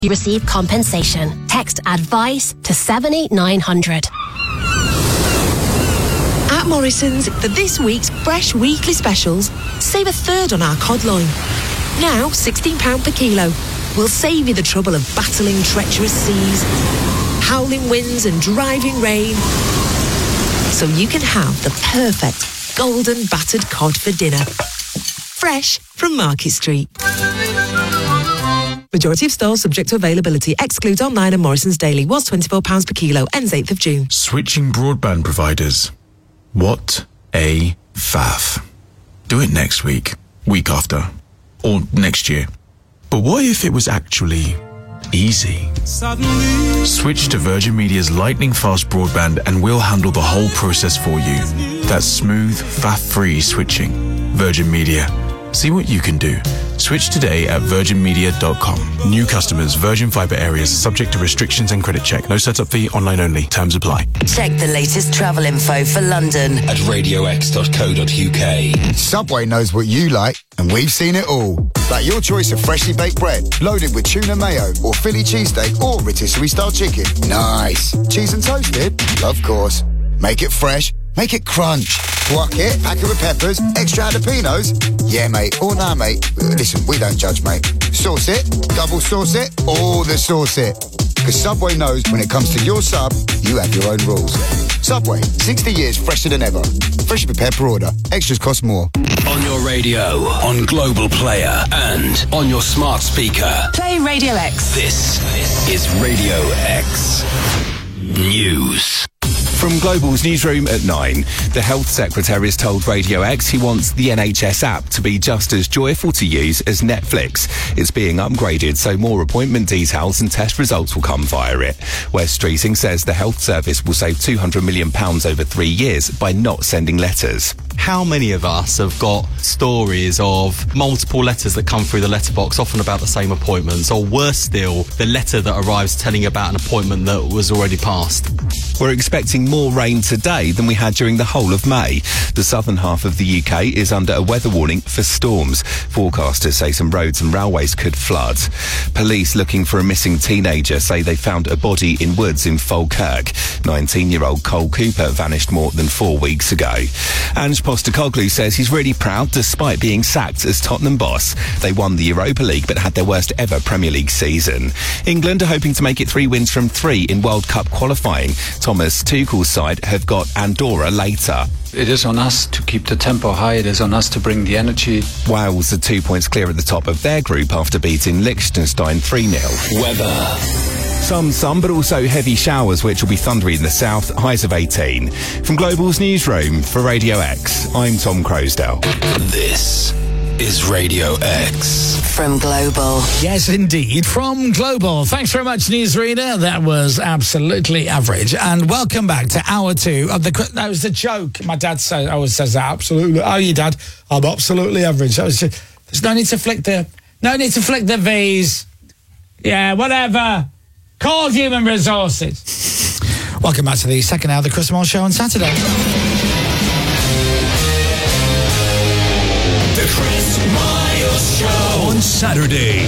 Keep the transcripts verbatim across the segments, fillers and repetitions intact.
You receive compensation. Text ADVICE to seven eight nine hundred. At Morrison's, for this week's fresh weekly specials, save a third on our cod loin. Now sixteen pounds per kilo. We'll save you the trouble of battling treacherous seas, howling winds and driving rain, so you can have the perfect golden battered cod for dinner. Fresh from Market Street. Majority of stores subject to availability. Excludes online and Morrison's Daily. Was twenty-four pounds per kilo. Ends eighth of June. Switching broadband providers. What a faff. Do it next week, week after, or next year. But what if it was actually easy? Suddenly. Switch to Virgin Media's lightning fast broadband and we'll handle the whole process for you. That's smooth, faff-free switching. Virgin Media. See what you can do. Switch today at virgin media dot com. New customers, Virgin Fibre areas, subject to restrictions and credit check. No setup fee, online only. Terms apply. Check the latest travel info for London at radio x dot co dot u k. Subway knows what you like, and we've seen it all. Like your choice of freshly baked bread, loaded with tuna mayo, or Philly cheesesteak, or rotisserie-style chicken. Nice. Cheese and toasted? Of course. Make it fresh. Make it crunch. Guac it, pack it with peppers, extra jalapenos. Yeah, mate. Or nah, mate. Listen, we don't judge, mate. Sauce it, double sauce it, all the sauce it. Because Subway knows when it comes to your sub, you have your own rules. Subway, sixty years fresher than ever. Freshly prepared per order. Extras cost more. On your radio, on Global Player, and on your smart speaker. Play Radio X. This is Radio X News. From Global's newsroom at nine, the Health Secretary has told Radio X he wants the N H S app to be just as joyful to use as Netflix. It's being upgraded so more appointment details and test results will come via it. Wes Streeting says the health service will save two hundred million pounds over three years by not sending letters. How many of us have got stories of multiple letters that come through the letterbox, often about the same appointments, or worse still, the letter that arrives telling about an appointment that was already passed? We're expecting more rain today than we had during the whole of May. The southern half of the U K is under a weather warning for storms. Forecasters say some roads and railways could flood. Police looking for a missing teenager say they found a body in woods in Falkirk. nineteen-year-old Cole Cooper vanished more than four weeks ago. Ange Postecoglou says he's really proud despite being sacked as Tottenham boss. They won the Europa League but had their worst ever Premier League season. England are hoping to make it three wins from three in World Cup qualifying. Thomas Tuchel's side have got Andorra later. It is on us to keep the tempo high. It is on us to bring the energy. Wales are two points clear at the top of their group after beating Liechtenstein three nil. Weather. Some sun, but also heavy showers, which will be thundery in the south, highs of eighteen. From Global's newsroom for Radio X, I'm Tom Crosdale. This is Radio X. From Global. Yes, indeed, from Global. Thanks very much, Newsreader. That was absolutely average. And welcome back to hour two of the... That was a joke. My dad says, always says that, absolutely. Oh, you dad? I'm absolutely average. That was just, there's no need to flick the... No need to flick the V's. Yeah, whatever. Call human resources. Welcome back to the second hour of the Chris Moore Show on Saturday. The Chris Miles Show on Saturday.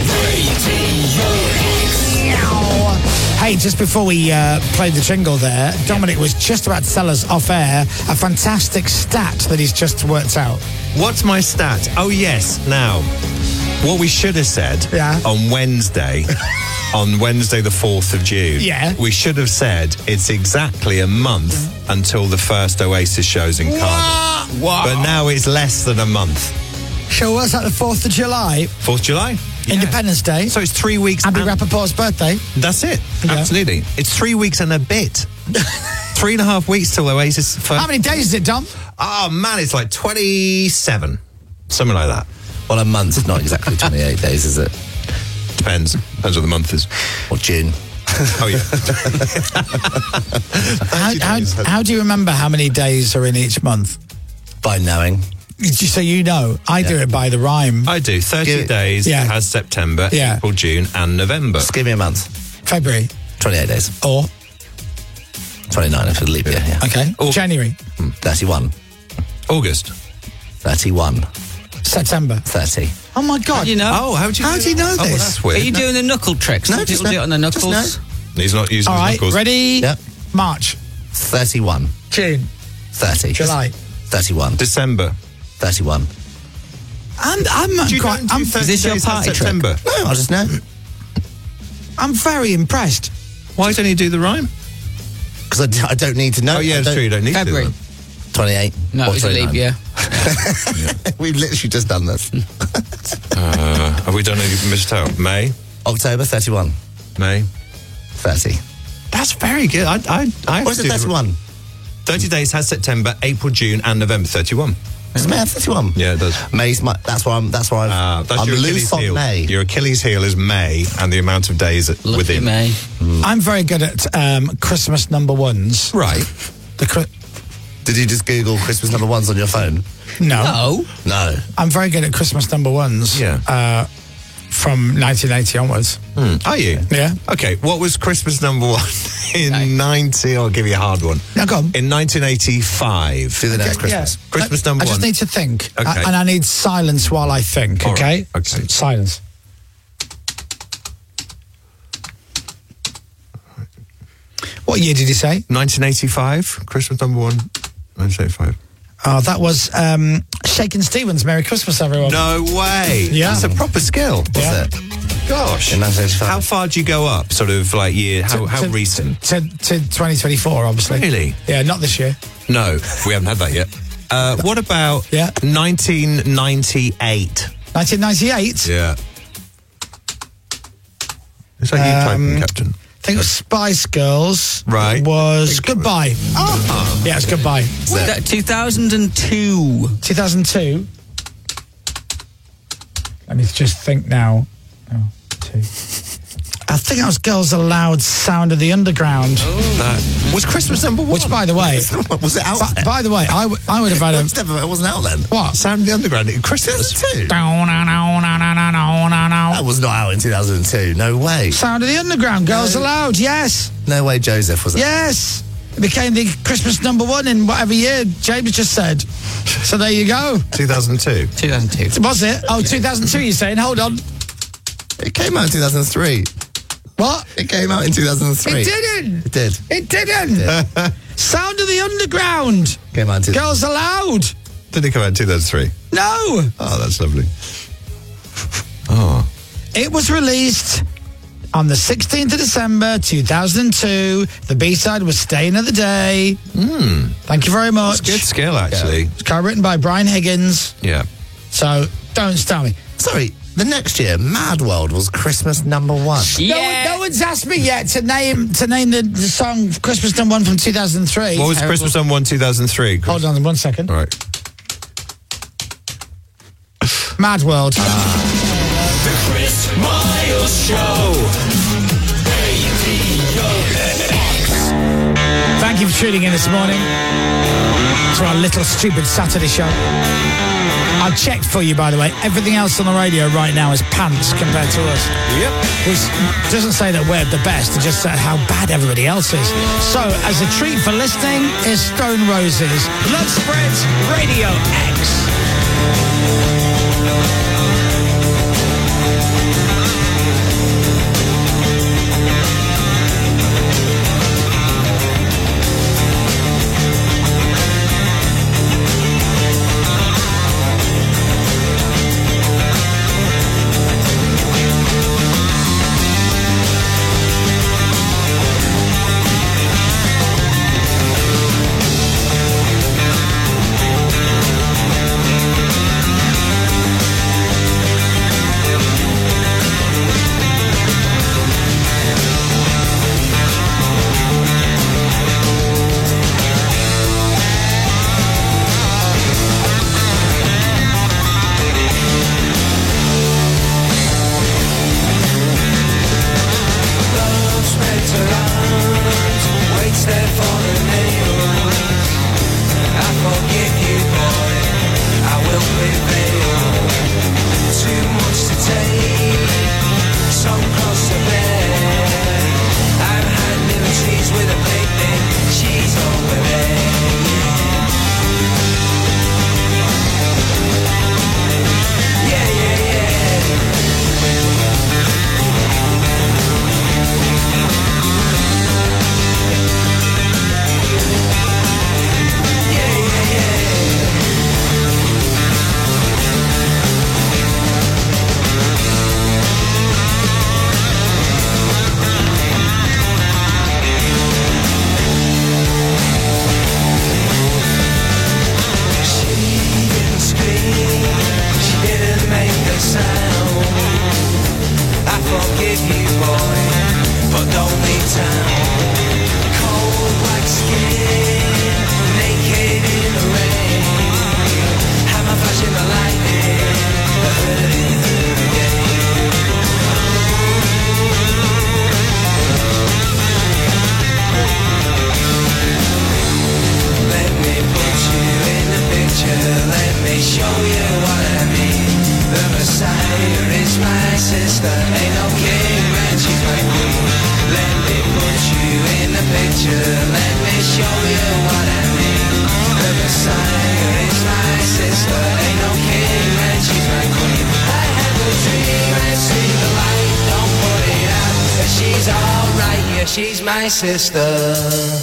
Hey, just before we uh, played the jingle there, Dominic was just about to tell us off air a fantastic stat that he's just worked out. What's my stat? Oh, yes. Now, what we should have said yeah. on Wednesday, on Wednesday the fourth of June, yeah. we should have said it's exactly a month until the first Oasis shows in Cardiff. What? But now it's less than a month. Show us at the fourth of July. fourth of July? Yeah. Independence Day. So it's three weeks. Abby and Rappaport's birthday. That's it. Yeah. Absolutely. It's three weeks and a bit. Three and a half weeks till Oasis. First. How many days is it, Dom? Oh, man, it's like twenty-seven. Something like that. Well, a month is not exactly twenty-eight days, is it? Depends. Depends what the month is. Or June. Oh, yeah. how, how, how do you remember how many days are in each month? By knowing. So you know. I yeah. do it by the rhyme. I do. thirty give, days yeah. has September, yeah. April, June, and November. Just give me a month. February. twenty-eight days. Or? twenty-nine if it's leap year, yeah. Okay. Or January. thirty-one. August. thirty-one. September. thirty. Oh, my God. How do you know? Oh, how do you How do you know Oh, well, this? that's weird. Are you doing the knuckle trick? Some No, just people do no. it on the Just knuckles. He's not using All his right, knuckles. ready? Yep. March, thirty-one. June, thirty. July. thirty-one. December. thirty-one. I'm, I'm Do you quite... don't do I'm, thirty Is this your days of party trick? September? No, I just know. I'm very impressed. Why don't you do the rhyme? Because I, d- I don't need to know. Oh, yeah, I it's don't- true. You don't need February. to. twenty-eight. No, Or it's a leap twenty-nine. year. We've literally just done this. Uh, have we done any missed out? May? October, thirty-one. May? thirty. That's very good. I, I, I Or is it thirty-one? thirty days has September, April, June, and November. thirty-one. Does May have thirty-one? Yeah, it does. May's my, that's why I'm, that's why I'm, Uh, that's I'm your loose Achilles on heel. May. Your Achilles heel is May and the amount of days Lucky within. May. I'm very good at um, Christmas number ones. Right. The Chri- Did you just Google Christmas number ones on your phone? No. No. No. I'm very good at Christmas number ones. Yeah. Uh, from nineteen eighty onwards. Hmm. Are you? Yeah. Okay, what was Christmas number one in ninety? I'll give you a hard one. Now go on. In nineteen eighty-five. Do the next Christmas. Yeah. Christmas I, number I just one. need to think. Okay. I- and I need silence while I think, All okay? right, okay. S- silence. What year did you say? nineteen eighty-five. Christmas number one. nineteen eighty-five. Oh, that was um, Shakin' Stevens. Merry Christmas, everyone. No way. Yeah. That's a proper skill. What's Yeah. it? Gosh. In nineteen eighty-five. How far do you go up? Sort of like year, how, how to, recent? To, to twenty twenty-four, obviously. Really? Yeah, not this year. No, we haven't had that yet. Uh, what about Yeah. nineteen ninety-eight? nineteen ninety-eight? Yeah. Is that you typing, Captain? I think it was Spice Girls. Right. Was Goodbye. Oh. Yeah, it's Goodbye. two thousand two. two thousand two. Let me just think now. Oh, two. I think that was Girls Aloud, Sound of the Underground. That was Christmas number one. Which, by the way... Was it out by, then? by the way, I, w- I would have had a... It's never- It wasn't out then. What? Sound of the Underground in Christmas too. That was not out in two thousand two. No way. Sound of the Underground, Girls Aloud, yes. No way Joseph was it? Yes. It became the Christmas number one in whatever year James just said. So there you go. two thousand two. two thousand two. Was it? Oh, two thousand two, you're saying? Hold on. It came out in two thousand three. What? It came out in two thousand three. It didn't. It did. It didn't. Sound of the Underground. Came out in two thousand three. Girls Aloud. Did it come out in two thousand three? No. Oh, that's lovely. Oh. It was released on the sixteenth of December, two thousand two. The B-side was Staying of the Day. Hmm. Thank you very much. That's good skill, actually. It's co-written by Brian Higgins. Yeah. So, don't start me. Sorry, the next year, Mad World was Christmas number one. No, one, no one's asked me yet to name to name the, the song Christmas number one from two thousand three. What was Christmas number one, two thousand three? Hold on one second. All right. Mad World. The Chris Miles Show. Thank you for tuning in this morning to our little stupid Saturday show. I checked for you, by the way. Everything else on the radio right now is pants compared to us. Yep. Which doesn't say that we're the best. It just said how bad everybody else is. So, as a treat for listening, is Stone Roses. Love Spreads Radio X. yeah, she's my sister.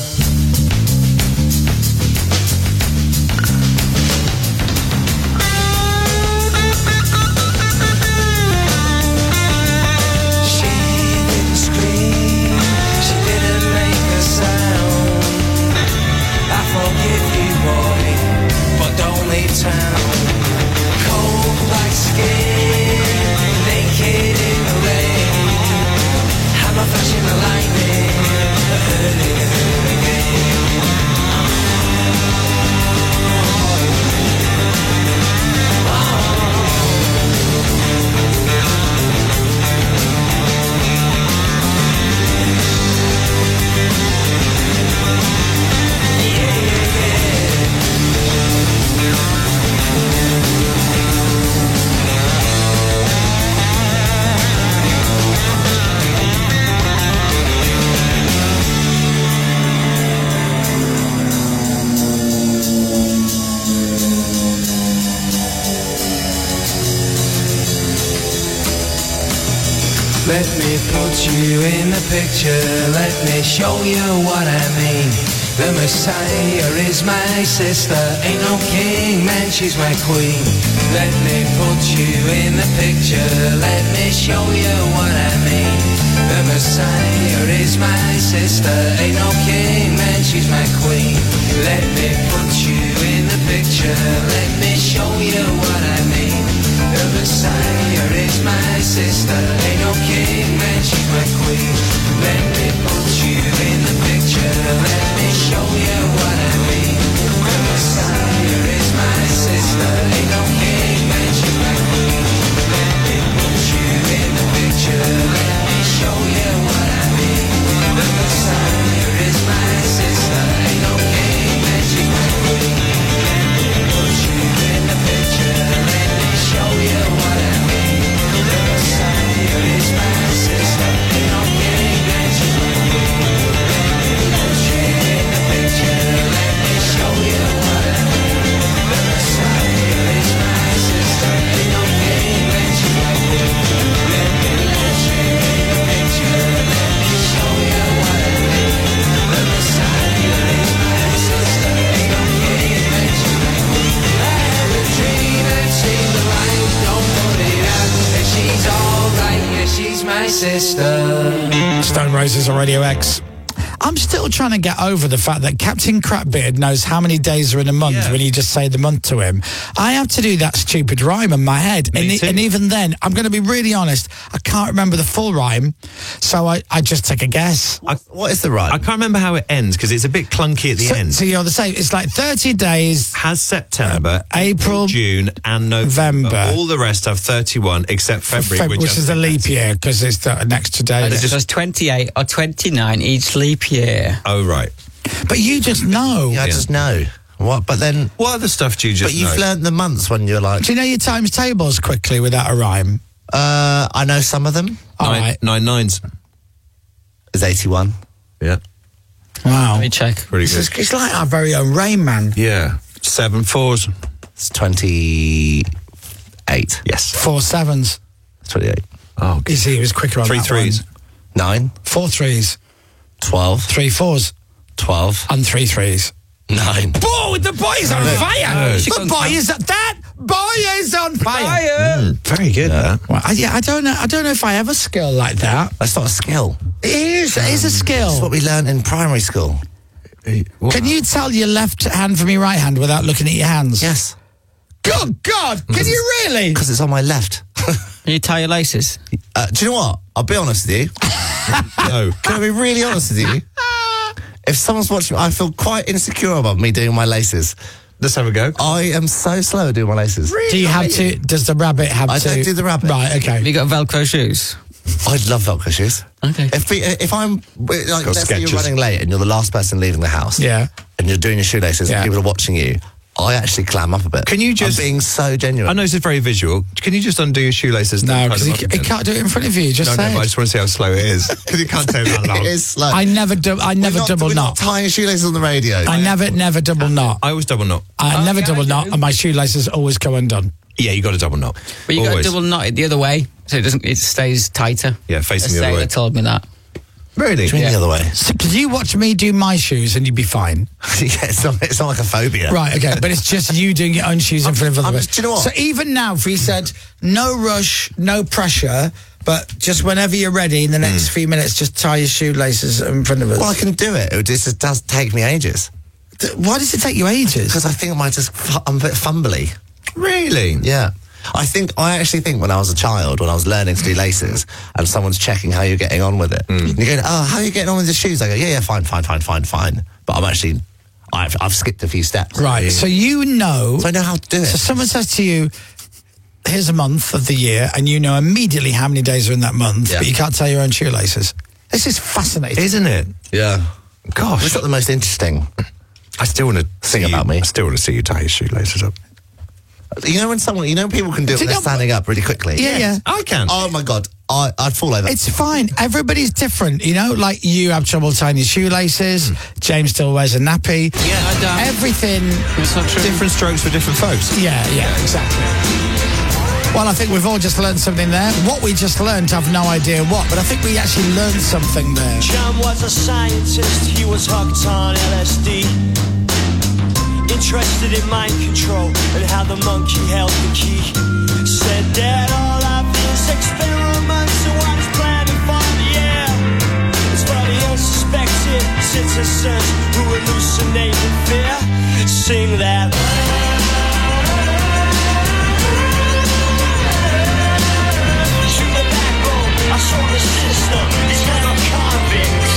Let me put you in the picture, let me show you what I mean. The Messiah is my sister, ain't no king, man, she's my queen. Let me put you in the picture, let me show you what I mean. The Messiah is my sister, ain't no king, man, she's my queen. Let me put you in the picture, let me show you what I mean. The Messiah is my sister, ain't no king, man, she's my queen. Let me put you in the picture, let me show you what I mean. The Messiah is my sister, ain't no king, man, she's my queen. Let me put you in the picture, let me show you what I mean. The Messiah is my sister, ain't no king, man, she's my queen. Let me put you in the picture, let me show you what I mean. The Messiah is my sister, ain't no king, man, she's my queen. Let me put you in the picture, let me show you what I mean. The Messiah is my sister, ain't no king, man, she's my queen. Let me put you in the picture, let me show you what I mean. The Messiah is my sister, ain't no king, man, she's my queen. I have a dream and seen the light, don't put it out, and she's alright, yeah, she's my sister. Stone Roses on Radio X. I'm still trying to get over the fact that Captain Crapbeard knows how many days are in a month yeah. when you just say the month to him. I have to do that stupid rhyme in my head. And, e- and even then, I'm going to be really honest, I can't remember the full rhyme, so I, I just take a guess. I, what is the rhyme? I can't remember how it ends because it's a bit clunky at the so, end. So you're the same. It's like thirty days. Has September, uh, April, June and November. November. All the rest have thirty-one except February. Feb- which, which is a leap year because it's the, an extra day. And it just twenty-eight or twenty-nine each leap year. Oh, right. But you just know. Yeah, I just know. What? But then... What other stuff do you just But you've know? learnt the months when you're like... Do you know your times tables quickly without a rhyme? Uh, I know some of them. All nine, right. Nine nines. Is eighty-one. Yeah. Wow. Let me check. Pretty good. It's, it's like our very own Rain Man. Yeah. Seven fours. It's twenty-eight. Yes. Four sevens. It's twenty-eight. Oh, okay. Easy, he was quicker on Three that threes. one. Nine. Four threes. Twelve. Three fours. Twelve. And three threes. Nine. Boy, the boy is on No. fire. No. The boy is that boy is on fire. Mm, very good. Yeah. That. Well, I, yeah, I don't know. I don't know if I have a skill like that. That's not a skill. It is. It is a skill. It's what we learned in primary school. What? Can you tell your left hand from your right hand without looking at your hands? Yes. Good God! Can you really? Because it's on my left. Can you tie your laces? Uh, do you know what? I'll be honest with you. No. Can I be really honest with you? If someone's watching, I feel quite insecure about me doing my laces. Let's have a go. I am so slow at doing my laces. Do you have to? Does the rabbit have I to? don't do the rabbit. Right. Okay. Have you got Velcro shoes? I'd love Velcro shoes. Okay. If we, if I'm like, got let's say you're Skechers. running late and you're the last person leaving the house. Yeah. And you're doing your shoelaces Yeah. and people are watching you. I actually clam up a bit. Can you just- I'm being so genuine. I know this is very visual. Can you just undo your shoelaces? No, and tie because them he, up he again? can't do it in front of you. Just No, say no, but I it. just want to see how slow it is. Because you can't take that long. It is slow. I never do. I never we're not, double we're knot. not tying shoelaces on the radio. I never, never double knot. I always double knot. I Oh, never yeah, double I knot, do. and my shoelaces always go undone. Yeah, you got to double knot. But you got to Always. double knot it the other way, so it doesn't. It stays tighter. Yeah, facing A the other sailor way. told me that. Really? Do you mean Yeah. the other way? So, could you watch me do my shoes and you'd be fine? yeah, it's not, it's not like a phobia. Right, okay, but it's just you doing your own shoes in front of other I'm- people. do you know what? So even now, if we said no rush, no pressure, but just whenever you're ready in the next few minutes, just tie your shoelaces in front of us. Well, I can do it. It just does take me ages. Th- Why does it take you ages? Because I think I might just, fu- I'm a bit fumbly. Really? Yeah. I think, I actually think when I was a child, when I was learning to do laces, and someone's checking how you're getting on with it, and you're going, oh, how are you getting on with the shoes? I go, yeah, yeah, fine, fine, fine, fine, fine. But I'm actually, I've, I've skipped a few steps. Right, so you know... So I know how to do it. So someone says to you, here's a month of the year, and you know immediately how many days are in that month, Yeah. but you can't tie your own shoelaces. This is fascinating. Isn't it? Yeah. Gosh. It's not the most interesting I still want to thing see about you, me. I still want to see you tie your shoelaces up. You know when someone, you know people can do it Do when you they're know- standing up really quickly? Yeah, yeah. I can. Oh my God, I, I'd fall over. It's fine. Everybody's different, you know? Like, you have trouble tying your shoelaces. James still wears a nappy. Yeah, I don't. Everything... It's not true. Different strokes for different folks. Yeah, yeah, exactly. Well, I think we've all just learned something there. What we just learned, I've no idea what, but I think we actually learned something there. John was a scientist, he was hooked on L S D. Interested in mind control and how the monkey held the key. Said that all life is experiments and what is planned for the air. It's for the unsuspected citizens who hallucinate in fear. Sing that. To the backbone, I saw the system, it's kind of convicts.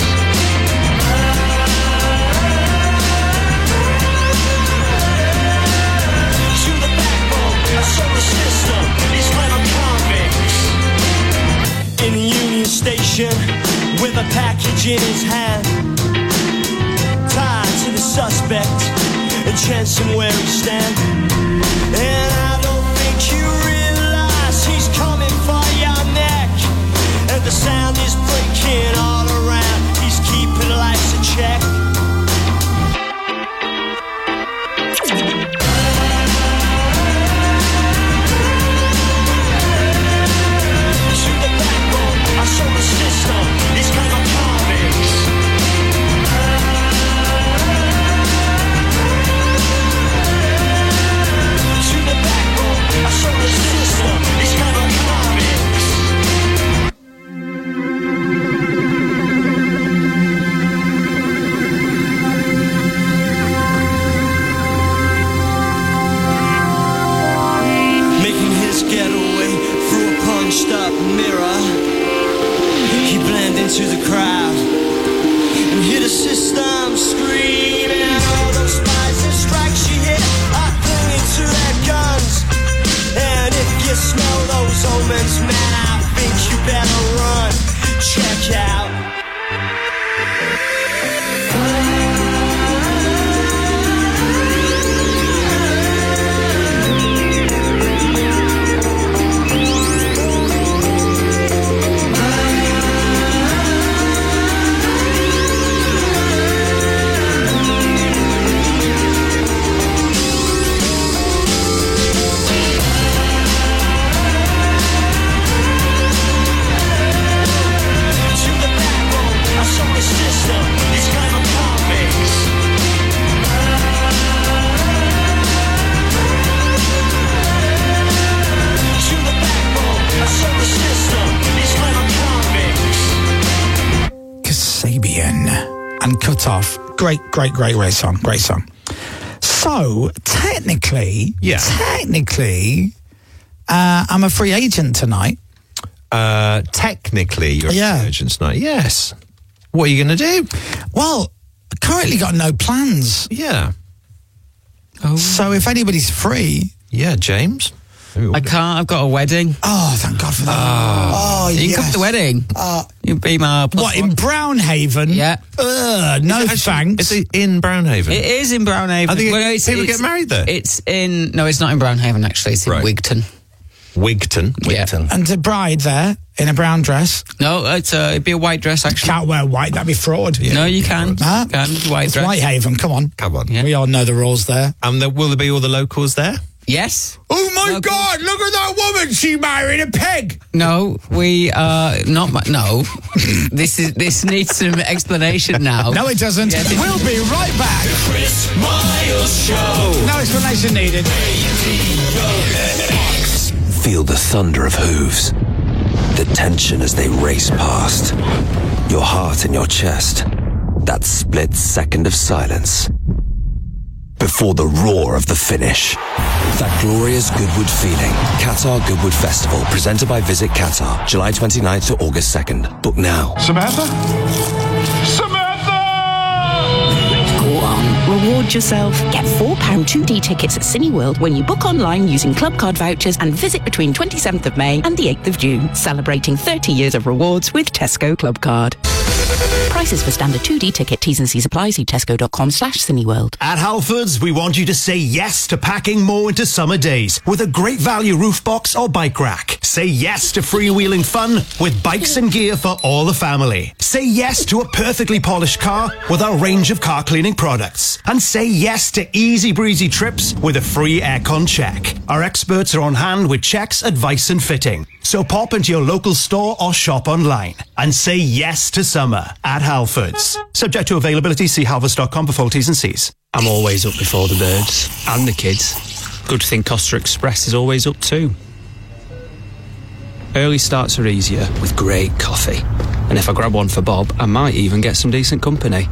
To the backbone, I saw the system, it's kind of convicts. In the Union Station, with a package in his hand, tied to the suspect, and chancing where he stand. And I don't think you realize he's coming for your neck. And the sound is breaking all around. He's keeping lights in check. To the backbone, I saw the system. It's kind of convicts. To the backbone, I saw the system. It's kind of convicts. Making his getaway through a punched up mirror. He blended into the crowd and hear the system screaming. All those spies and strikes she hit are clinging to their guns. And if you smell those omens, man, I think you better run. Check out. To the backbone, I saw the system. It's kind of convicts. To the backbone, I saw the system. It's kind of convicts. Kasabian and Cut Off. Great, great, great, great song. Great song. So, technically, Yeah. technically, uh, I'm a free agent tonight. Uh, technically, you're Yeah. a agent tonight. Yes. What are you going to do? Well, I currently got no plans. Yeah. So if anybody's free... Yeah, James? I can't. I've got a wedding. Oh, thank God for that. Oh, You can come to the wedding. Uh, You'll be my... what, in Brownhaven? Yeah. Ugh, no thanks. Is it in Brownhaven? It is in Brownhaven. I think it- Well, no, it's, people it's- get married there? It's in... No, it's not in Brownhaven, actually. It's in Right. Wigton. Wigton. Yeah. And a bride there in a brown dress. No, it's uh, it'd be a white dress, actually. Can't wear white, that'd be fraud. No, you can. Huh? You can. White It's dress. Whitehaven, come on. Come on. Yeah. We all know the rules there. And there, will there be all the locals there? Yes. Oh my God! Look at that woman. She married a pig. No, we are not. Ma- no, this is this needs some explanation now. No, it doesn't. Yes, it- we'll be right back. The Chris Miles Show. No explanation needed. Feel the thunder of hooves, the tension as they race past, your heart in your chest, that split second of silence before the roar of the finish. That glorious Goodwood feeling. Qatar Goodwood Festival, presented by Visit Qatar, July twenty-ninth to August second. Book now. Samantha? Samantha! Go on, reward yourself. Get four pound two D tickets at Cineworld when you book online using Club Card vouchers and visit between twenty-seventh of May and the eighth of June. Celebrating thirty years of rewards with Tesco Club Card. Prices for standard two D ticket, T's and C's apply. See tesco.com slash Cineworld. At Halfords, we want you to say yes to packing more into summer days with a great value roof box or bike rack. Say yes to freewheeling fun with bikes and gear for all the family. Say yes to a perfectly polished car with our range of car cleaning products. And say yes to easy breezy trips with a free aircon check. Our experts are on hand with checks, advice and fitting. So pop into your local store or shop online and say yes to summer at Halfords. Subject to availability, see halfords dot com for full T's and C's. I'm always up before the birds and the kids. Good thing Costa Express is always up too. Early starts are easier with great coffee. And if I grab one for Bob, I might even get some decent company.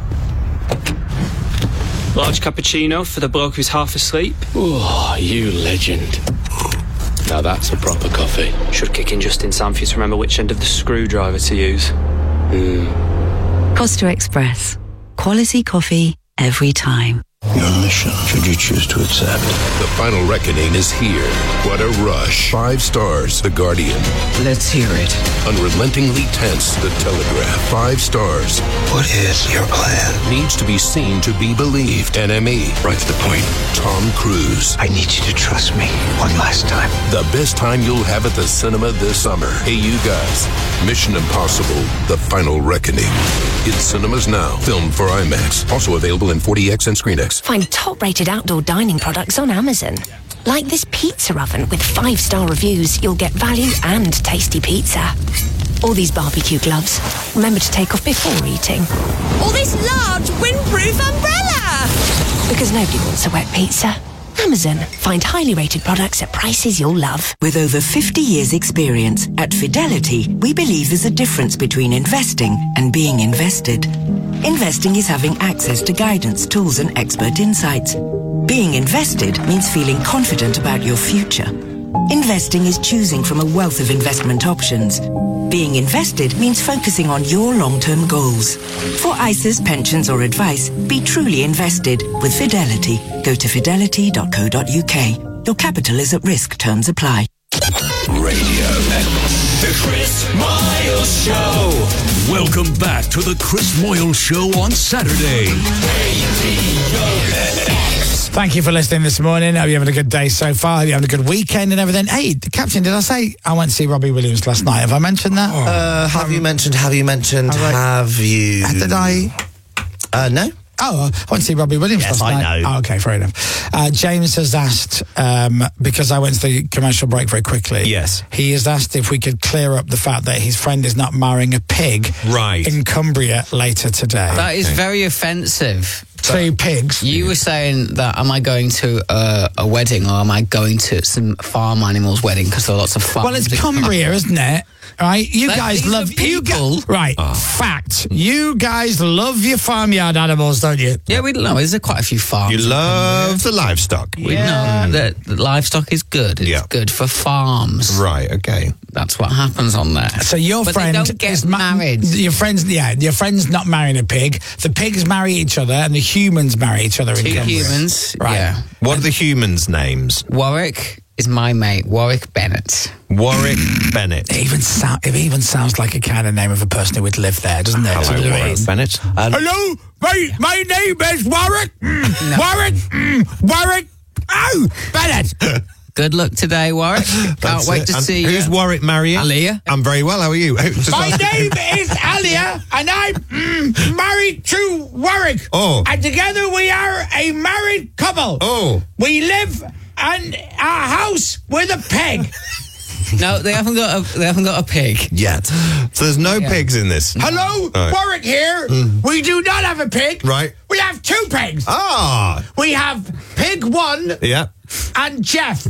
Large cappuccino for the bloke who's half asleep. Oh, you legend. Now that's a proper coffee. Should kick in just in time for you to remember which end of the screwdriver to use. Mm. Costa Express. Quality coffee every time. Your mission, should you choose to accept. The final reckoning is here. What a rush. Five stars, The Guardian. Let's hear it. Unrelentingly tense, The Telegraph. Five stars. What is your plan? Needs to be seen to be believed. N M E. Right to the point. Tom Cruise. I need you to trust me one last time. The best time you'll have at the cinema this summer. Hey, you guys. Mission Impossible, The Final Reckoning. In cinemas now. Filmed for IMAX. Also available in forty X and ScreenX. Find top-rated outdoor dining products on Amazon. Like this pizza oven with five-star reviews, you'll get value and tasty pizza. Or these barbecue gloves. Remember to take off before eating. Or this large windproof umbrella! Because nobody wants a wet pizza. Amazon. Find highly rated products at prices you'll love. With over fifty years experience, at Fidelity, we believe there's a difference between investing and being invested. Investing is having access to guidance, tools and expert insights. Being invested means feeling confident about your future. Investing is choosing from a wealth of investment options. Being invested means focusing on your long-term goals. For I S As, pensions or advice, be truly invested with Fidelity. Go to fidelity dot co dot uk. Your capital is at risk. Terms apply. Radio X. The Chris Miles Show. Welcome back to the Chris Moyle Show on Saturday. Thank you for listening this morning. Hope you're having a good day so far. Hope you're having a good weekend and everything. Hey, Captain, did I say I went to see Robbie Williams last night? Have I mentioned that? Oh. Uh, have um, you mentioned, have you mentioned, have, have you... Did I? Uh, no. Oh, I went to see Robbie Williams yes, last I night. know. Oh, okay, fair enough. Uh, James has asked, um, because I went to the commercial break very quickly. Yes. He has asked if we could clear up the fact that his friend is not marrying a pig right. in Cumbria later today. That is very offensive. Two pigs. You were saying that, am I going to uh, a wedding or am I going to some farm animals' wedding? Because there are lots of farms. Well, it's Cumbria, isn't it? Right? You That- guys these are love... You people. ga- right. Oh. Fact. You guys love your farmyard animals, don't you? Yeah, we know. There's quite a few farms. You love the livestock. We know that the livestock is good. It's Yeah. good for farms. Right, okay. That's what happens on there. So your But friend they don't get is ma- married. Your friend's yeah, your friend's not marrying a pig. The pigs marry each other, and the humans marry each other. Two in Cumbria. humans. Right. Yeah. What are the humans' names? Warwick is my mate. Warwick Bennett. Warwick Bennett. It even sound, it even sounds like a kind of name of a person who would live there, doesn't it? Hello, Do you know what I Warwick mean? Bennett. Um, Hello, my my name is Warwick. Mm, No. Warwick. Mm, Warwick. Oh, Bennett. Good luck today, Warwick. Can't That's wait it. to And see who's you. Warwick marrying? Alia. I'm very well. How are you? Just My asking. name is Alia, and I'm mm, married to Warwick. Oh. And together we are a married couple. Oh. We live an, a house with a pig. No, they haven't got a, they haven't got a pig yet. So there's no Yeah. pigs in this. Hello, Right. Warwick here. We do not have a pig. Right. We have two pigs. Ah. We have Pig One Yeah. and Jeff.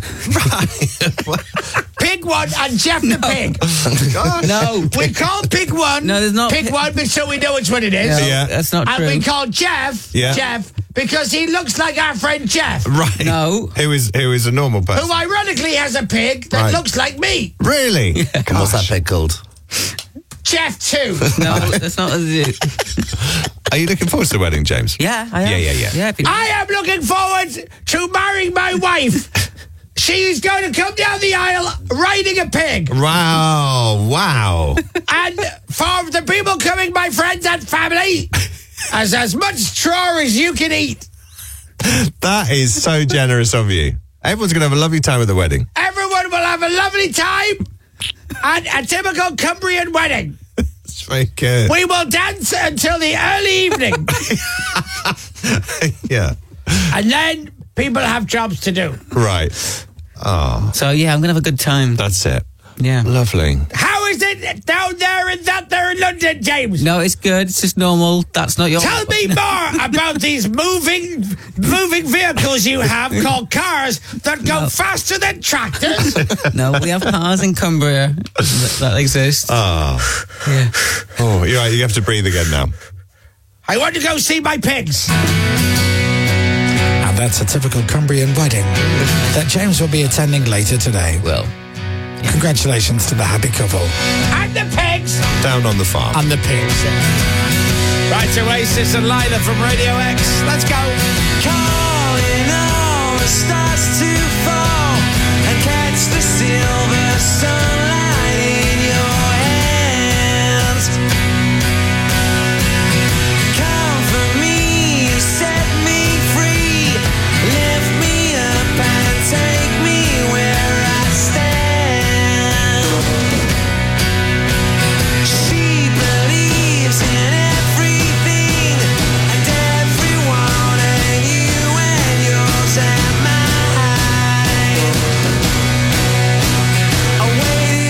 Pig One and Jeff the pig. Gosh. No, We call Pig One. No, there's not Pig pi- One, but so we know which one it is. No, Yeah. that's not And true. we call Jeff Yeah. Jeff because he looks like our friend Jeff, Right. No. Who is who is a normal person? who ironically has a pig that Right. looks like me. Really? And what's that pig called? Jeff Two. No, that's not. A, Are you looking forward to the wedding, James? yeah, I am. Yeah, yeah, yeah. Yeah, if you- I am looking forward to marrying my wife. She's going to come down the aisle riding a pig. Wow. Wow. And for the people coming, my friends and family, as as much straw as you can eat. That is so generous of you. Everyone's going to have a lovely time at the wedding. Everyone will have a lovely time at a typical Cumbrian wedding. It's very good. We will dance until the early evening. Yeah. And then people have jobs to do. Right. Oh, So yeah, I'm gonna have a good time. that's it. Yeah. Lovely. How is it down there in that there in London, James? No, it's good. It's just normal. That's not your. Tell me more about these moving moving vehicles you have called cars that go No. faster than tractors. No, we have cars in Cumbria that, that exist. Oh. Yeah. Oh, you're right. You have to breathe again now. I want to go see my pigs. And that's a typical Cumbrian wedding that James will be attending later today. Well, Congratulations to the happy couple. And the pigs. Down on the farm. And the pigs. Right, Oasis and Lila from Radio X. Let's go. Calling all the stars to fall and catch the silver sunlight in your hands. Come for me, set me free, lift me up and take me where I stand. She believes in everything and everyone, and you and yours and mine. I waited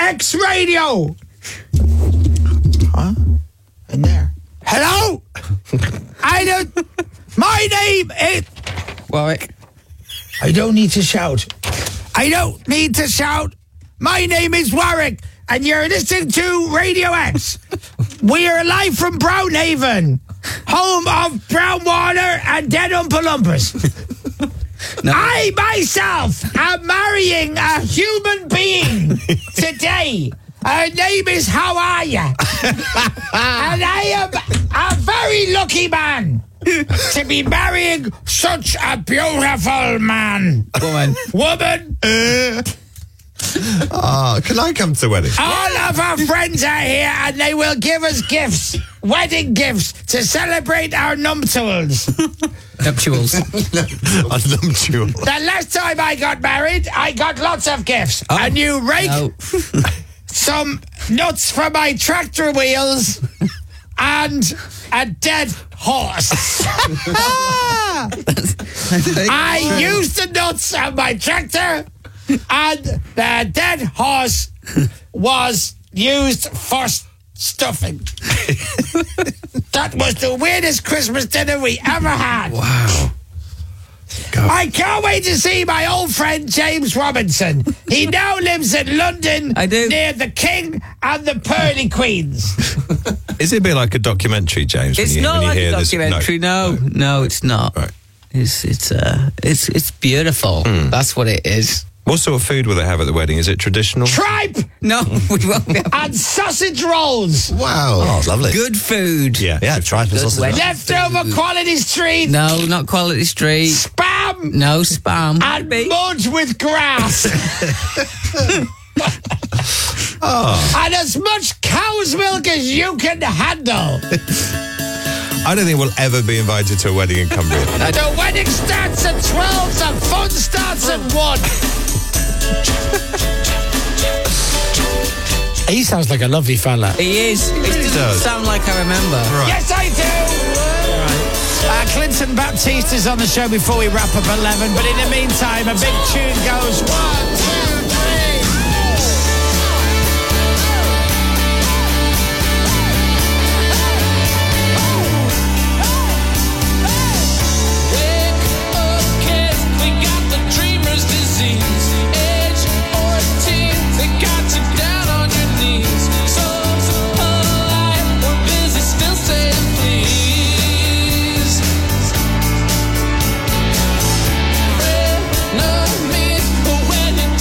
X Radio. Huh? In there. Hello? I don't... My name is... Warwick. I don't need to shout. I don't need to shout. My name is Warwick, and you're listening to Radio X. We are live from Brownhaven, home of Brown Water and Dead Oompa Loompas. No. I myself am marrying a human being today. Her name is How Are Ya? And I am a very lucky man to be marrying such a beautiful man. Woman. Woman. Uh, oh, can I come to the wedding? All of our friends are here and they will give us gifts, wedding gifts, to celebrate our nuptials. Nuptials. A nuptial. The last time I got married, I got lots of gifts. Oh, a new rake, no. some nuts for my tractor wheels, and a dead horse. I used the nuts on my tractor, and the dead horse was used for stuffing. That was the weirdest Christmas dinner we ever had. Wow. God. I can't wait to see my old friend James Robinson. He now lives in London. I do. Near the King and the Pearly Queens. Is it a bit like a documentary, James? It's when you, not when you like hear a documentary. This? No. no, no, it's not. Right. It's it's uh it's it's beautiful. Mm. That's what it is. What sort of food will they have at the wedding? Is it traditional? Tripe! No, we won't be. And sausage rolls. Wow. Oh, lovely. Good food. Yeah. Yeah, tripe and sausage. Leftover food. Quality Street. No, not Quality Street. Spam. No spam. And mud with grass. Oh. And as much cow's milk as you can handle. I don't think we'll ever be invited to a wedding in Cumbria. The wedding starts at twelve, the fun starts at one. He sounds like a lovely fella. He is. He doesn't does. sound like I remember. Right. Yes, I do. Right. Uh, Clinton Baptiste is on the show before we wrap up eleven, but in the meantime, a big tune goes one, two, three. When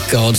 God.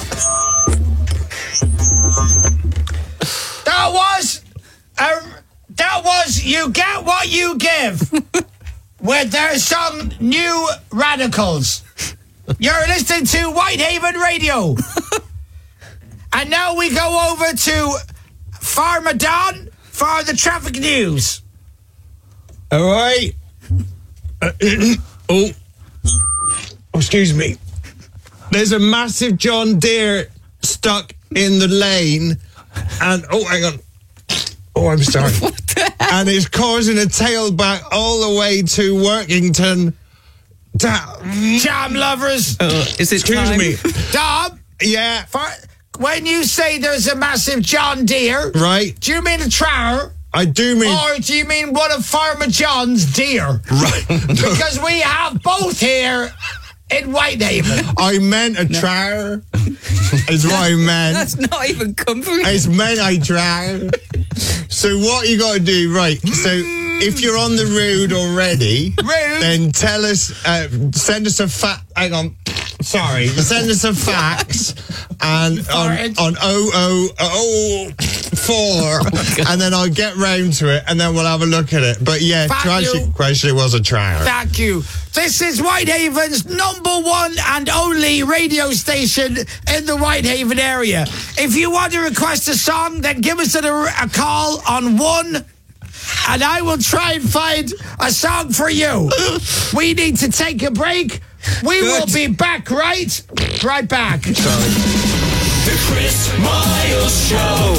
That was... Uh, that was You Get What You Give with their song New Radicals. You're listening to Whitehaven Radio. And now we go over to Farmer Don for the traffic news. All right. Uh, oh. oh, excuse me. There's a massive John Deere stuck in the lane, and oh, hang on. Oh, I'm sorry. And it's causing a tailback all the way to Workington. Da- Jam lovers. Uh, is it excuse time? me, Dom? Yeah. For, when you say there's a massive John Deere, right? Do you mean a tractor? I do mean. Or do you mean one of Farmer John's deer? Right. Because we have both here in Whitehaven. I meant a no. tractor. Is what I meant. That's not even comforting. It's meant a tractor. So what you got to do, right? So if you're on the road already, rude. Then tell us, uh, send us a fact. Hang on. Sorry, send us a fax and on on oh oh oh four, oh, and then I'll get round to it, and then we'll have a look at it. But yeah, actually, actually was a tractor. Thank you. This is Whitehaven's number one and only radio station in the Whitehaven area. If you want to request a song, then give us a, a call on one, and I will try and find a song for you. We need to take a break. We Good. will be back, right? Right back. Sorry. The Chris Miles Show.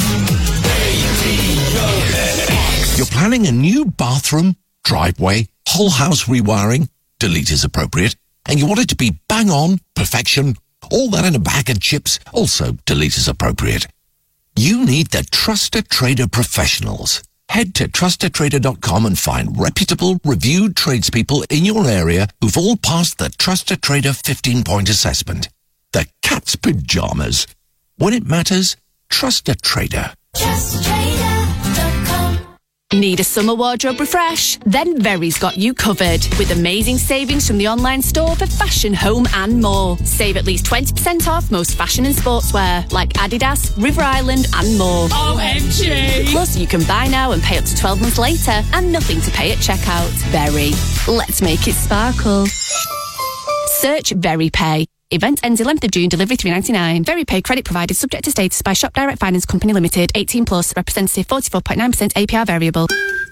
You're planning a new bathroom, driveway, whole house rewiring, delete is appropriate, and you want it to be bang on, perfection, all that in a bag of chips, also delete is appropriate. You need the Trusted Trader professionals. Head to trusted trader dot com and find reputable, reviewed tradespeople in your area who've all passed the Trusted Trader fifteen-point assessment. The cat's pajamas. When it matters, trust a trader. Trust Trader dot com. Need a summer wardrobe refresh? Then Very's got you covered with amazing savings from the online store for fashion, home and more. Save at least twenty percent off most fashion and sportswear like Adidas, River Island and more. O M G! Plus you can buy now and pay up to twelve months later and nothing to pay at checkout. Very. Let's make it sparkle. Search Very Pay. Event ends eleventh of June, delivery three ninety-nine. Very Pay credit provided subject to status by Shop Direct Finance Company Limited, eighteen plus, representative forty-four point nine percent A P R variable.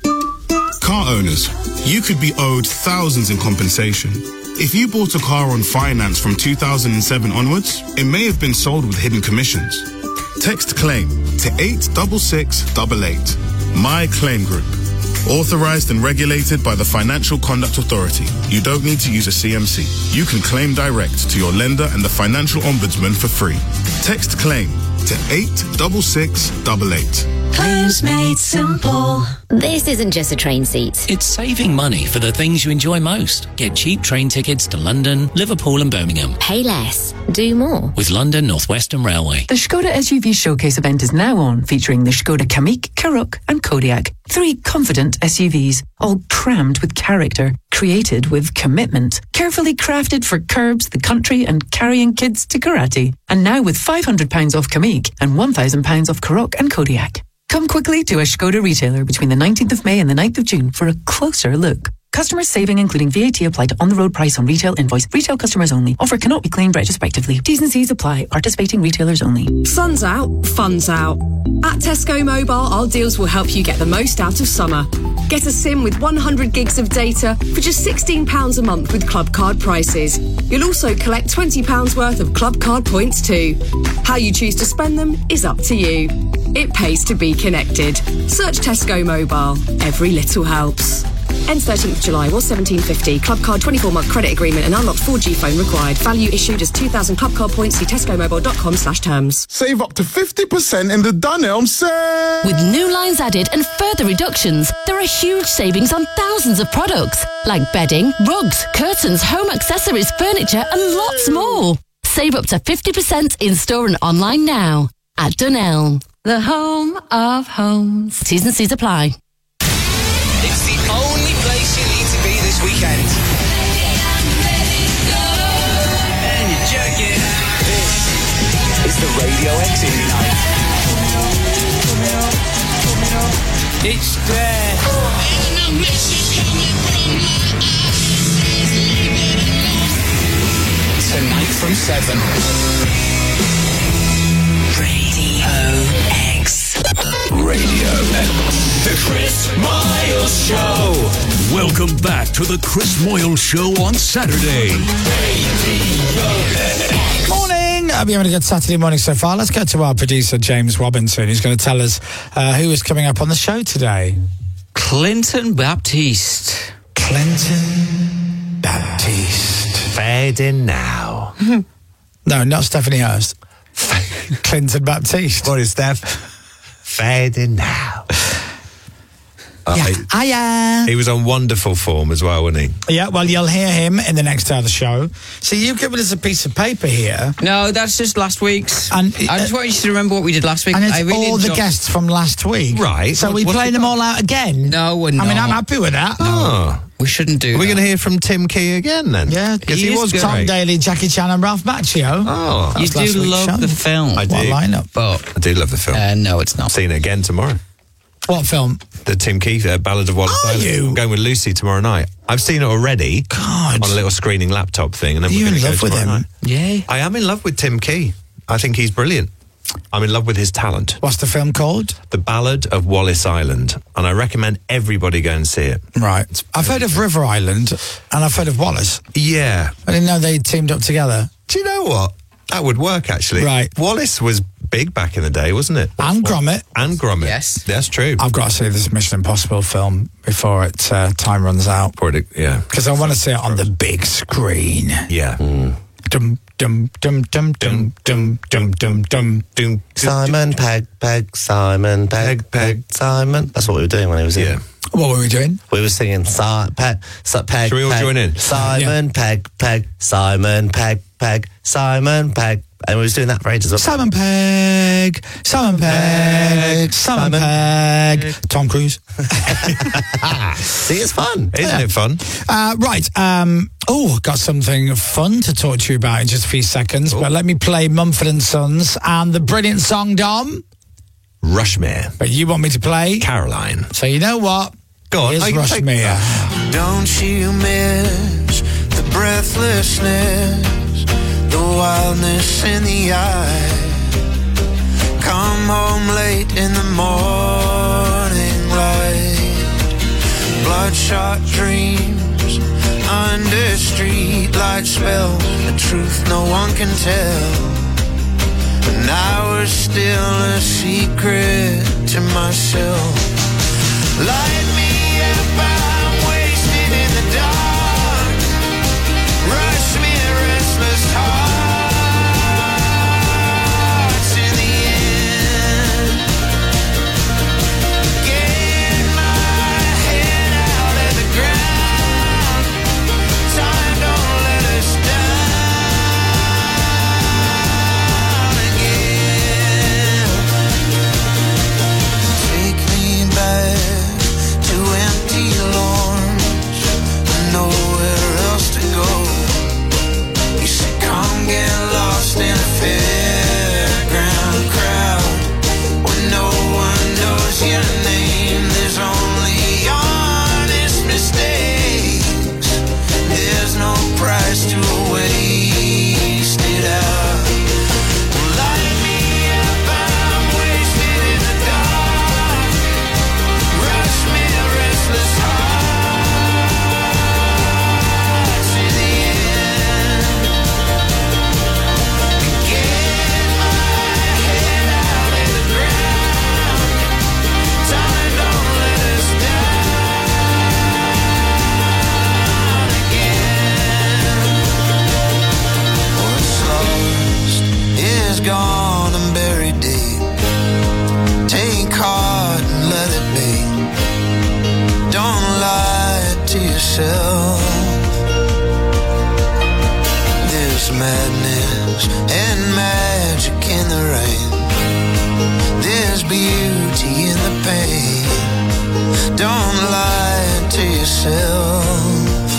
Car owners, you could be owed thousands in compensation. If you bought a car on finance from two thousand seven onwards, it may have been sold with hidden commissions. Text claim to eight six six eight eight. My Claim Group. Authorized and regulated by the Financial Conduct Authority. You don't need to use a C M C. You can claim direct to your lender and the Financial Ombudsman for free. Text claim to eight six six eight eight. Claims made simple. This isn't just a train seat. It's saving money for the things you enjoy most. Get cheap train tickets to London, Liverpool and Birmingham. Pay less. Do more. With London North Western Railway. The Skoda S U V Showcase event is now on, featuring the Skoda Kamiq, Karoq and Kodiaq. Three confident S U Vs, all crammed with character, created with commitment, carefully crafted for curbs, the country and carrying kids to karate. And now with five hundred pounds off Kamiq and one thousand pounds off Karoq and Kodiaq. Come quickly to a Skoda retailer between the nineteenth of May and the ninth of June for a closer look. Customers saving including V A T applied to on-the-road price on retail invoice. Retail customers only. Offer cannot be claimed retrospectively. T's and C's apply. Participating retailers only. Sun's out, fun's out. At Tesco Mobile, our deals will help you get the most out of summer. Get a SIM with one hundred gigs of data for just sixteen pounds a month with Club Card prices. You'll also collect twenty pounds worth of Club Card points too. How you choose to spend them is up to you. It pays to be connected. Search Tesco Mobile. Every little helps. Ends thirteenth of July, was seventeen fifty. Club Card twenty-four month credit agreement and unlocked four G phone required. Value issued as two thousand Club Card points. See tesco mobile dot com slash terms. Save up to fifty percent in the Dunelm sale. With new lines added and further reductions, there are huge savings on thousands of products like bedding, rugs, curtains, home accessories, furniture and lots more. Save up to fifty percent in store and online now at Dunelm, the home of homes. T's and C's apply. It's the only place you need to be this weekend. And you jerk it out. It's the Radio X Indie Night. It's there. Tonight from seven. Radio X. Radio X. The Chris Miles Show. Welcome back to the Chris Moyle Show on Saturday. Morning. I'll be having a good Saturday morning so far. Let's go to our producer, James Robinson, who's going to tell us uh, who is coming up on the show today. Clinton Baptiste. Clinton Baptiste. Fade in now. No, not Stephanie Hurst. Clinton Baptiste. What is Steph? Fade in now. Uh, Yeah. Hiya. He was on wonderful form as well, wasn't he? Yeah, well, you'll hear him in the next hour of the show. So you've given us a piece of paper here. No, that's just last week's. And I just want you to remember what we did last week. And it's I really all the enjoyed- guests from last week. Right. So What- we what's playing it them got? all out again? No, we're I not. mean, I'm happy with that. Oh. We shouldn't do Are we that. going to hear from Tim Key again then? Yeah, because he he, is was good. Tom great. Daly, Jackie Chan and Ralph Macchio. Oh, You That's last do week's love show. the film. I What do. a lineup. But I do love the film. uh, no, it's not. Seen it again tomorrow. What film? The Tim Keith uh, Ballad of Wallace Are Island. you? I'm going with Lucy tomorrow night. I've seen it already. God. On a little screening laptop thing. And then Are we're you gonna in go love with tomorrow him? night. Yeah. I am in love with Tim Key. I think he's brilliant. I'm in love with his talent. What's the film called? The Ballad of Wallace Island. And I recommend everybody go and see it. Right. I've heard of River Island and I've heard of Wallace. Yeah. I didn't know they teamed up together. Do you know what? That would work, actually. Right. Wallace was big back in the day, wasn't it? And Gromit. And Gromit. Yes. That's true. I've got to see this Mission Impossible film before it uh, time runs out. Before it- yeah. Because I want to see it on the big screen. Yeah. Dum dum dum dum dum dum dum dum dum dum. Simon Pegg, Peg, Simon Pegg, Peg, Simon. That's what we were doing when he was in. Yeah. What were we doing? We were singing si- Peg, si- Peg. Shall we all Peg, join in? Simon Pegg, Peg, Simon Pegg, Peg, Simon Pegg. And we was doing that for ages. wasn't Simon Pegg, Simon Pegg, Simon Simon Pegg, Tom Cruise. it? See, it's fun. Isn't it fun? Uh, right. Um, oh, got something fun to talk to you about in just a few seconds. But let me play Mumford and Sons and the brilliant song, Dom. Rushmere. But you want me to play Caroline. So you know what? Go on. Here's I can take- Rushmere. Don't you miss the breathlessness, the wildness in the eye? Come home late in the morning light, bloodshot dreams under streetlight spells, a truth no one can tell. And I was still a secret to myself. Light me up, I'm wasted in the dark. Rush me, restless hearts in the end. Get my head out of the ground. Time don't let us down again. Take me back to empty lawns, nowhere else to go. You say come get lost in a fairground crowd where no one knows your name. There's only honest mistakes. There's no price to waste it out. Light me up, I'm wasted in the dark. Rush me, restless hearts in the end. Get my head out of the ground. Time don't let us down again. What's lost is gone and buried deep. Take heart and let it be. Don't lie to yourself. There's madness and magic in the rain. There's beauty in the pain. Don't lie to yourself.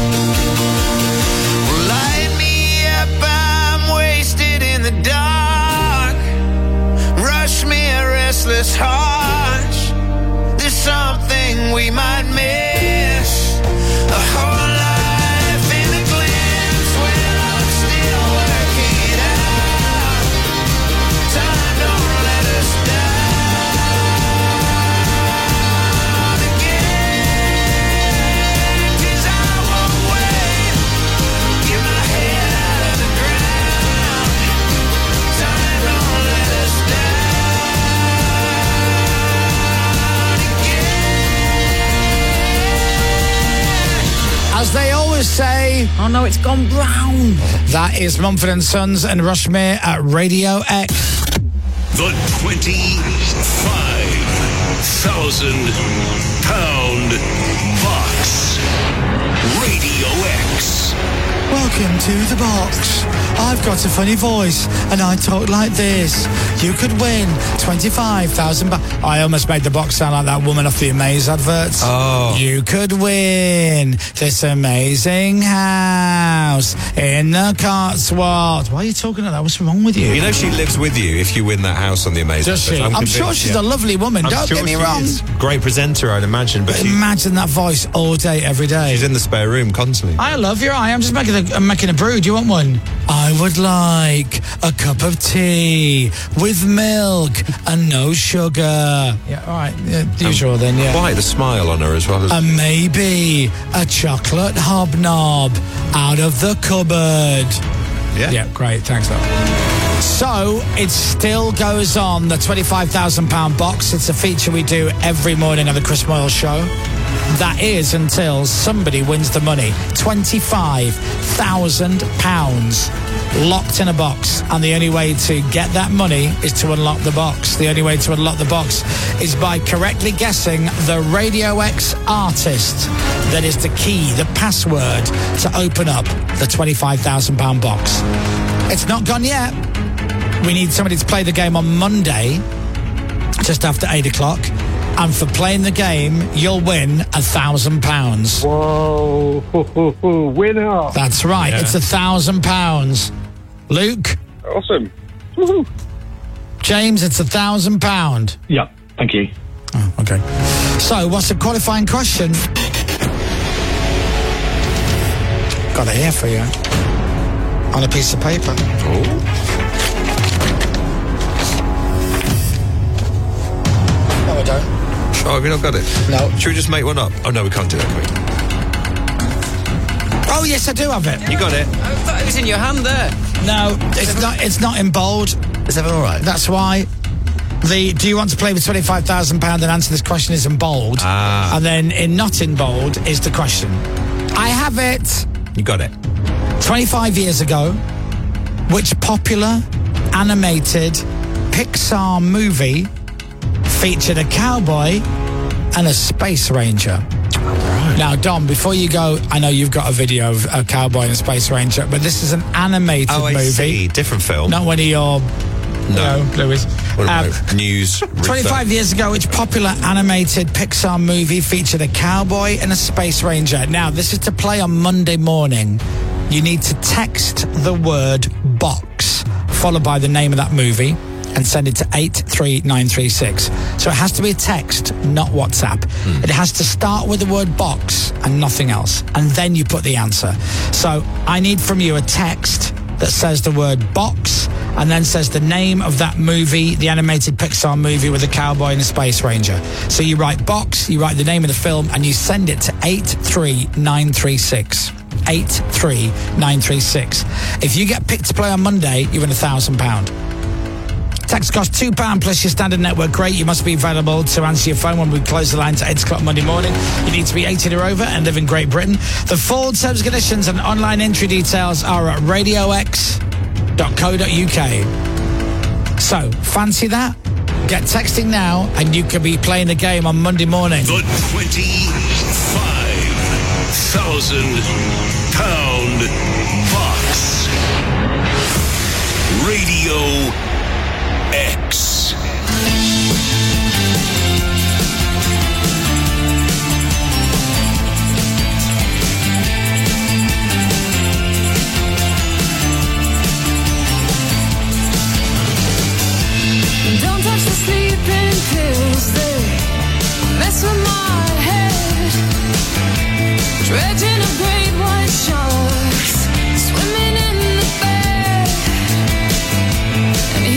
Light me up, I'm wasted in the dark. As they always say, oh no, it's gone brown. That is Mumford and Sons and Rushmere at Radio X. The twenty-five thousand pound box. Radio X. Welcome to the box. I've got a funny voice and I talk like this. You could win twenty-five thousand pounds. I almost made the box sound like that woman off the Amaze adverts. Oh. You could win this amazing house in the Cotswolds. Why are you talking like that? What's wrong with you? You know she lives with you if you win that house on the Amazing. Does she? I'm, I'm sure she's yeah. a lovely woman. I'm Don't sure get me she wrong. Is. Great presenter, I'd imagine. But, but she, imagine that voice all day, every day. She's in the spare room constantly. I love your eye. I'm just making a, I'm making a brew. Do you want one? I would like a cup of tea with milk and no sugar. Yeah, all right. Yeah, the usual um, then, yeah. Quite the smile on her as well. As and maybe a chocolate hobnob out of the cupboard. Yeah. Yeah, great. Thanks, though. So, it still goes on, the twenty-five thousand pound box. It's a feature we do every morning on the Chris Moyle Show. That is until somebody wins the money. twenty-five thousand pounds locked in a box. And the only way to get that money is to unlock the box. The only way to unlock the box is by correctly guessing the Radio X artist. That is the key, the password to open up the twenty-five thousand pound box. It's not gone yet. We need somebody to play the game on Monday, just after eight o'clock. And for playing the game, you'll win a thousand pounds. Whoa, winner! That's right, yeah. It's a thousand pounds. Luke? Awesome. Woo-hoo. James, it's a thousand pound. Yeah, thank you. Oh, okay. So, what's the qualifying question? Got it here for you. On a piece of paper. Oh. No, I don't. Oh, have you not got it? No. Should we just make one up? Oh, no, we can't do that quick. Oh, yes, I do have it. You got it? I thought it was in your hand there. No, it's not It's not in bold. Is everyone all right? That's why. The do you want to play with twenty-five thousand pounds and answer this question is in bold. Ah. And then in not in bold is the question. I have it. You got it. twenty-five years ago, which popular animated Pixar movie featured a cowboy and a space ranger? Right. Now, Dom, before you go, I know you've got a video of a cowboy and a space ranger, but this is an animated oh, I movie. See. Different film. Not one of your... No. No, Lewis. What about um, news? twenty-five years ago, which popular animated Pixar movie featured a cowboy and a space ranger? Now, this is to play on Monday morning. You need to text the word box, followed by the name of that movie, and send it to eight three nine three six. So it has to be a text, not WhatsApp. Mm. It has to start with the word box and nothing else. And then you put the answer. So I need from you a text that says the word box and then says the name of that movie, the animated Pixar movie with a cowboy and a space ranger. So you write box, you write the name of the film, and you send it to eight three nine three six. eight three nine three six. If you get picked to play on Monday, you win a thousand pound. Text costs two pounds plus your standard network rate. You must be available to answer your phone when we close the lines at eight o'clock Monday morning. You need to be eighteen or over and live in Great Britain. The full terms and conditions and online entry details are at radio x dot co dot uk. So, fancy that? Get texting now and you could be playing the game on Monday morning. The twenty-five thousand pound box. Radio X. Don't touch the sleeping pills, they mess with my head. Dredging of great white sharks, swimming in the bed. And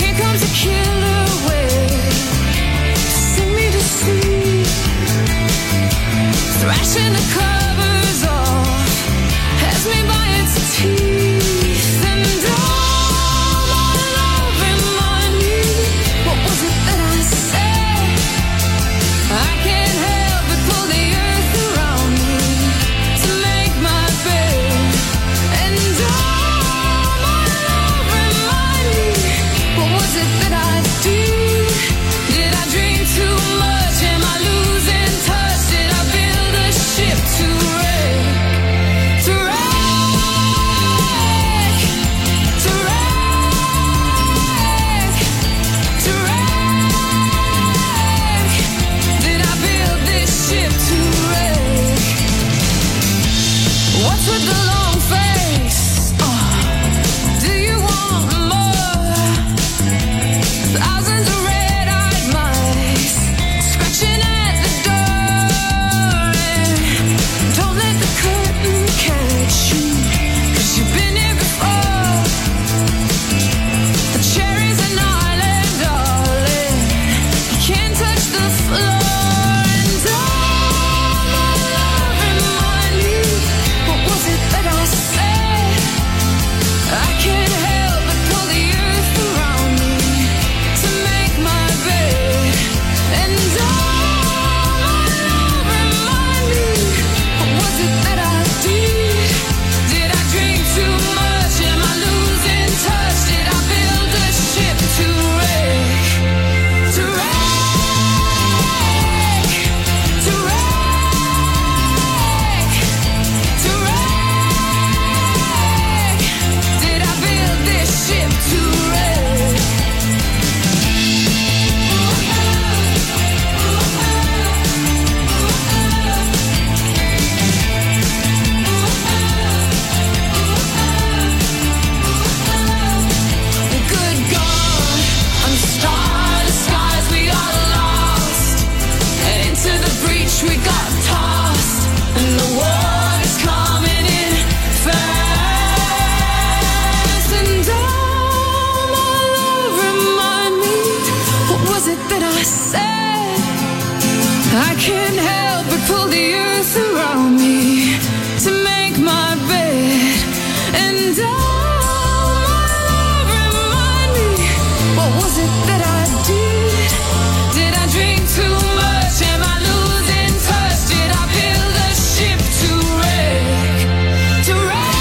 sad. I can't help but pull the earth around me to make my bed. And oh, my love, remind me, what was it that I did? Did I drink too much? Am I losing touch? Did I build a ship to wreck? To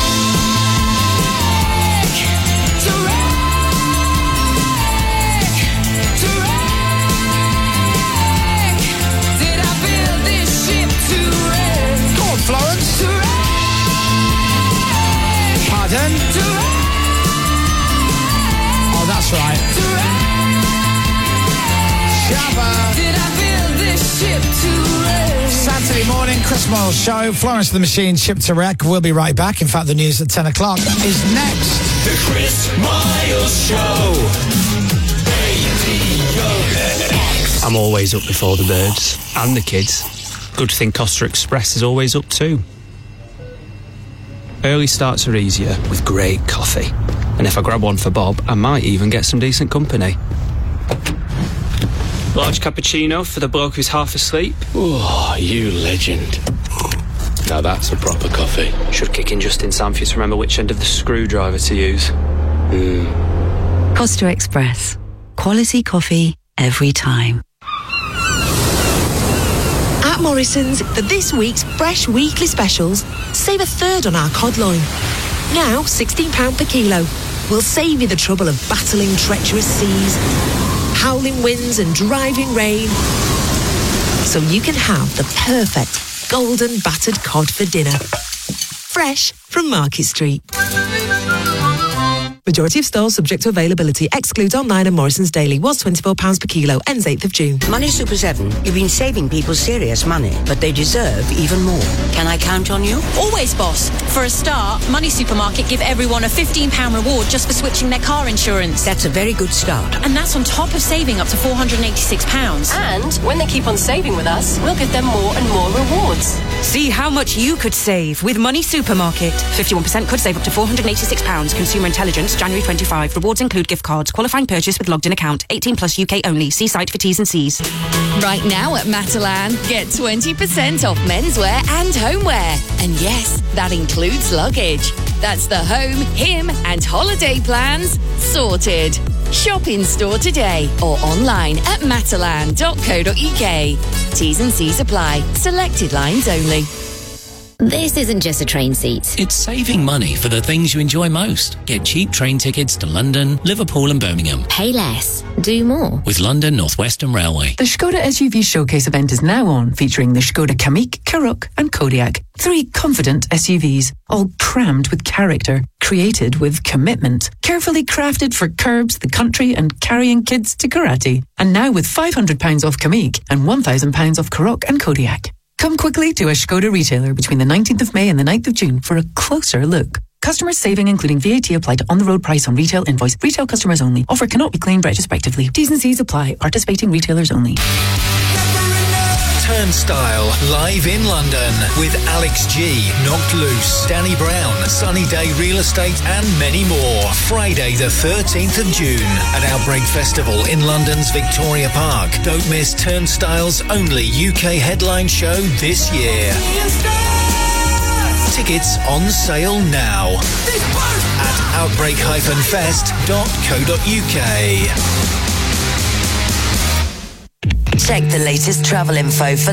wreck? To wreck? To wreck? Did I build this ship to wreck? Go on, Florence. To wreck? Pardon? To wreck? Oh, that's right. To wreck? Shabba. Did I build this ship to wreck? Saturday morning, Chris Moyles show. Florence the Machine, Ship to Wreck. We'll be right back. In fact, the news at ten o'clock is next. The Chris Miles Show. I'm always up before the birds and the kids. Good thing Costa Express is always up too. Early starts are easier with great coffee. And if I grab one for Bob, I might even get some decent company. Large cappuccino for the bloke who's half asleep. Oh, you legend. Now that's a proper coffee. Should kick in just in time for you to remember which end of the screwdriver to use. Mm. Costa Express. Quality coffee every time. At Morrison's, for this week's fresh weekly specials, save a third on our cod loin. Now sixteen pounds per kilo. We'll save you the trouble of battling treacherous seas, howling winds and driving rain, so you can have the perfect golden battered cod for dinner. Fresh from Market Street. Majority of stores subject to availability. Excludes online and Morrison's Daily. Was twenty-four pounds per kilo. Ends eighth of June. Money Super seven, you've been saving people serious money, but they deserve even more. Can I count on you? Always, boss. For a start, Money Supermarket give everyone a fifteen pounds reward just for switching their car insurance. That's a very good start. And that's on top of saving up to four hundred eighty-six pounds. And when they keep on saving with us, we'll give them more and more rewards. See how much you could save with Money Supermarket. fifty-one percent could save up to four hundred eighty-six pounds. Consumer Intelligence, January twenty-fifth. Rewards include gift cards. Qualifying purchase with logged in account. eighteen plus U K only. See site for T's and C's. Right now at Matalan, get twenty percent off menswear and homeware. And yes, that includes luggage. That's the home, him and holiday plans sorted. Shop in store today or online at matalan dot co dot uk. T's and C's apply. Selected lines only. This isn't just a train seat. It's saving money for the things you enjoy most. Get cheap train tickets to London, Liverpool and Birmingham. Pay less. Do more. With London North Western Railway. The Skoda S U V Showcase event is now on, featuring the Skoda Kamiq, Karoq and Kodiaq. Three confident S U Vs, all crammed with character, created with commitment, carefully crafted for curbs, the country and carrying kids to karate. And now with five hundred pounds off Kamiq and one thousand pounds off Karoq and Kodiaq. Come quickly to a Skoda retailer between the nineteenth of May and the ninth of June for a closer look. Customers saving including V A T applied to on-the-road price on retail invoice. Retail customers only. Offer cannot be claimed retrospectively. T's and C's apply. Participating retailers only. Turnstile, live in London with Alex G, Knocked Loose, Danny Brown, Sunny Day Real Estate and many more. Friday the thirteenth of June at Outbreak Festival in London's Victoria Park. Don't miss Turnstile's only U K headline show this year. Tickets on sale now at outbreak dash fest dot co dot uk. Check the latest travel info for